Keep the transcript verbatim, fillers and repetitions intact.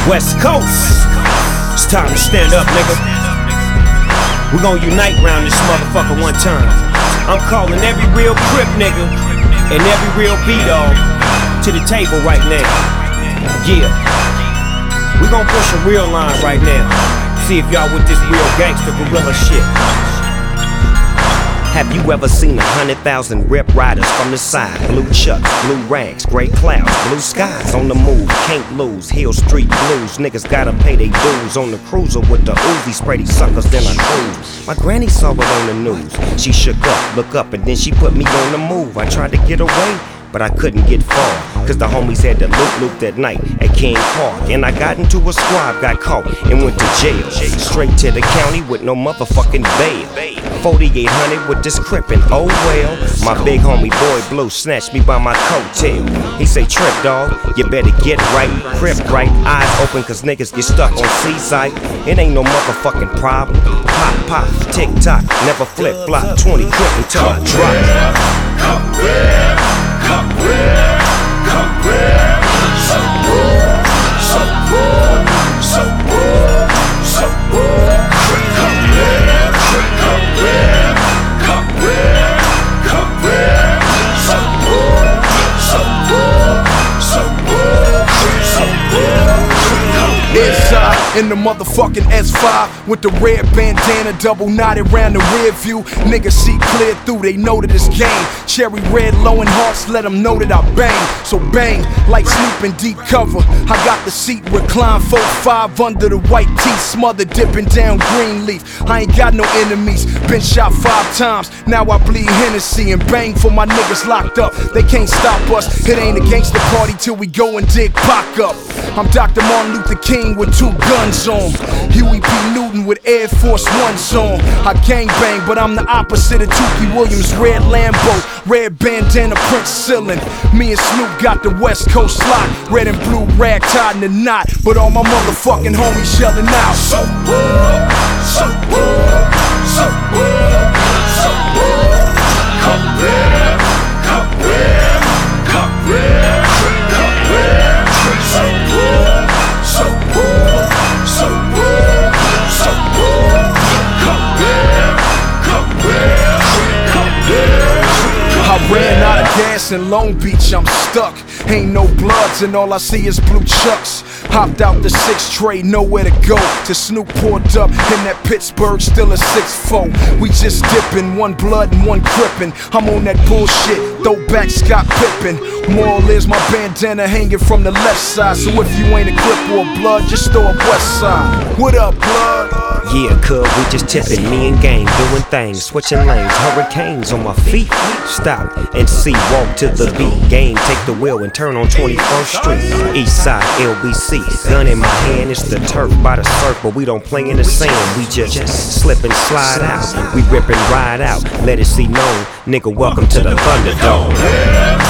West Coast, it's time to stand up, nigga. We gon' unite round this motherfucker one time. I'm calling every real Crip nigga and every real B-Dog to the table right now. Yeah, we gon' push a real line right now. See if y'all with this real gangster gorilla shit. Have you ever seen a hundred thousand rip riders from the side? Blue chucks, blue rags, gray clouds, blue skies on the move, can't lose. Hill Street blues, niggas gotta pay they dues. On the cruiser with the Uzi, spray these suckers then I cruise. My granny saw it on the news. She shook up, look up, and then she put me on the move. I tried to get away, but I couldn't get far, cause the homies had the loop-loop that night at King Park. And I got into a squad, got caught, and went to jail. Straight to the county with no motherfucking bail. forty-eight hundred with this Crip and oh well. My big homie Boy Blue snatched me by my coattail. He say, Trip dog, you better get right. Crip right, eyes open cause niggas get stuck on seaside. It ain't no motherfucking problem. Pop, pop, tick tock, never flip flop. twenty Crip until I drop. Come where, come where, come where. So poor, so poor, so poor, so poor. Come where, come where, come where, come where. So poor, so poor, so poor, so poor. Inside in the motherfucking S five with the red bandana double knotted round the rear view. Niggas see clear through, they know that it's game. Cherry red, low in hearts, let them know that I bang. So bang, like sleeping deep cover. I got the seat reclined, four five under the white teeth, smothered dipping down green leaf. I ain't got no enemies, been shot five times, now I bleed Hennessy and bang for my niggas locked up. They can't stop us, it ain't a gangster party till we go and dig Pac up. I'm Doctor Martin Luther King with two guns on, Huey P. Newton with Air Force Ones on. I gang bang, but I'm the opposite of Tukey Williams. Red Lambo, red bandana, Prince Ceiling. Me and Snoop got the West Coast lock, red and blue rag tied in a knot, but all my motherfucking homies yelling out. So poor, so poor, so poor, so poor. Come where, come where, come where, come where. So poor, so poor, so poor, so poor. Come where, come where, come where. I ran out of gas in Long Beach, I'm stuck. Ain't no bloods and all I see is blue chucks. Hopped out the six tray, nowhere to go. To Snoop poured up in that Pittsburgh, still a six four. We just dipping, one blood and one crippin'. I'm on that bullshit, throw back Scott Pippen. Moral is my bandana hanging from the left side. So if you ain't a Crip or a blood, just throw up West Side. What up, blood? Yeah, cuz we just tipping, me and gang doing things, switching lanes, hurricanes on my feet. Stop and see, walk to the beat. Game, take the wheel and turn on twenty-first Street. East side, L B C, gun in my hand, it's the turf by the surf, but we don't play in the sand. We just slip and slide out, we rip and ride out. Let it see known, nigga, welcome to the Thunderdome.